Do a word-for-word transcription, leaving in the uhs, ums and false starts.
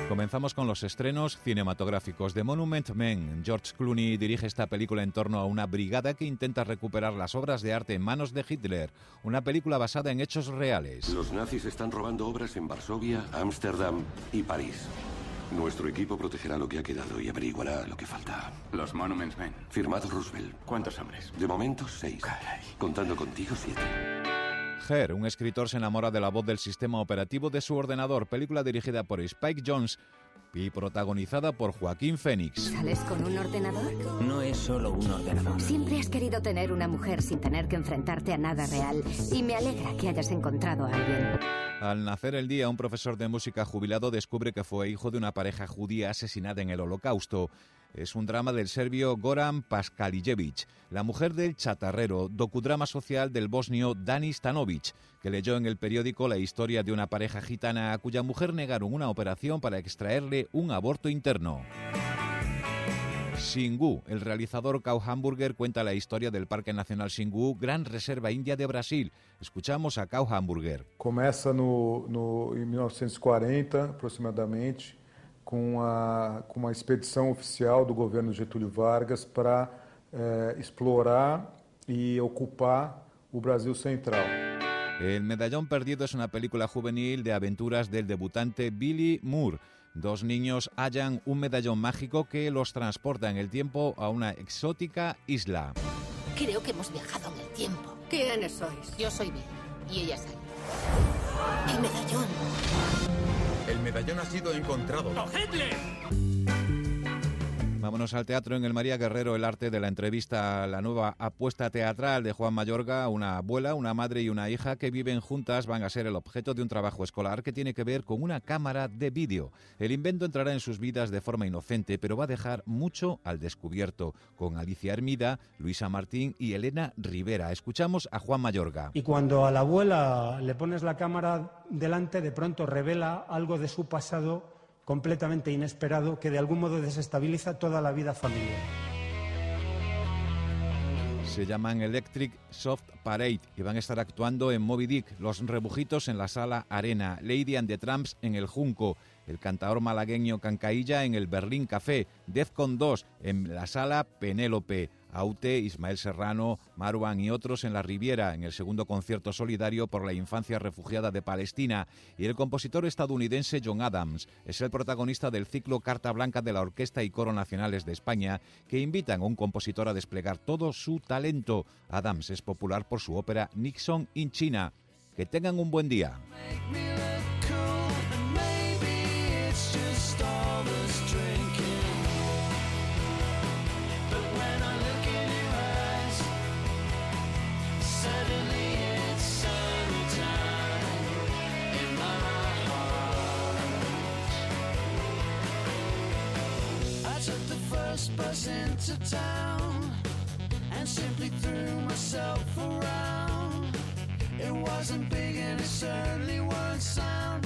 Comenzamos con los estrenos cinematográficos. The Monument Men. George Clooney dirige esta película en torno a una brigada que intenta recuperar las obras de arte en manos de Hitler. Una película basada en hechos reales. Los nazis están robando obras en Varsovia, Ámsterdam y París. Nuestro equipo protegerá lo que ha quedado y averiguará lo que falta. Los Monuments Men. Firmado Roosevelt. ¿Cuántos hombres? De momento, seis. Caray. Contando contigo, siete. Her, un escritor se enamora de la voz del sistema operativo de su ordenador. Película dirigida por Spike Jonze y protagonizada por Joaquín Phoenix. ¿Sales con un ordenador? No es solo un ordenador. Siempre has querido tener una mujer sin tener que enfrentarte a nada real. Y me alegra que hayas encontrado a alguien. Al nacer el día, un profesor de música jubilado descubre que fue hijo de una pareja judía asesinada en el Holocausto. Es un drama del serbio Goran Paskalijevic, la mujer del chatarrero, docudrama social del bosnio Dani Stanovic, que leyó en el periódico la historia de una pareja gitana a cuya mujer negaron una operación para extraerle un aborto interno. Xingu, el realizador Kau Hamburger cuenta la historia del Parque Nacional Xingu, gran reserva india de Brasil. Escuchamos a Kau Hamburger. Começa no, no, em mil novecentos e quarenta, aproximadamente, com a, com uma expedição oficial do governo Getúlio Vargas para eh, explorar e ocupar o Brasil Central. El Medallón Perdido es una película juvenil de aventuras del debutante Billy Moore. Dos niños hallan un medallón mágico que los transporta en el tiempo a una exótica isla. Creo que hemos viajado en el tiempo. ¿Quiénes sois? Yo soy Bill y ella Sally. ¡El medallón! El medallón ha sido encontrado. ¡Cogedle! Vámonos al teatro. En el María Guerrero, el arte de la entrevista, la nueva apuesta teatral de Juan Mayorga. Una abuela, una madre y una hija que viven juntas van a ser el objeto de un trabajo escolar que tiene que ver con una cámara de vídeo. El invento entrará en sus vidas de forma inocente, pero va a dejar mucho al descubierto, con Alicia Hermida, Luisa Martín y Elena Rivera. Escuchamos a Juan Mayorga. Y cuando a la abuela le pones la cámara delante, de pronto revela algo de su pasado completamente inesperado que de algún modo desestabiliza toda la vida familiar. Se llaman Electric Soft Parade y van a estar actuando en Moby Dick, Los Rebujitos en la Sala Arena, Lady and the Tramps en el Junco, el cantaor malagueño Cancailla en el Berlín Café, Defcon dos en la Sala Penélope, Aute, Ismael Serrano, Marwan y otros en la Riviera, en el segundo concierto solidario por la infancia refugiada de Palestina. Y el compositor estadounidense John Adams es el protagonista del ciclo Carta Blanca de la Orquesta y Coro Nacionales de España, que invitan a un compositor a desplegar todo su talento. Adams es popular por su ópera Nixon in China. Que tengan un buen día. Bus into town and simply threw myself around. It wasn't big and it certainly wasn't sound.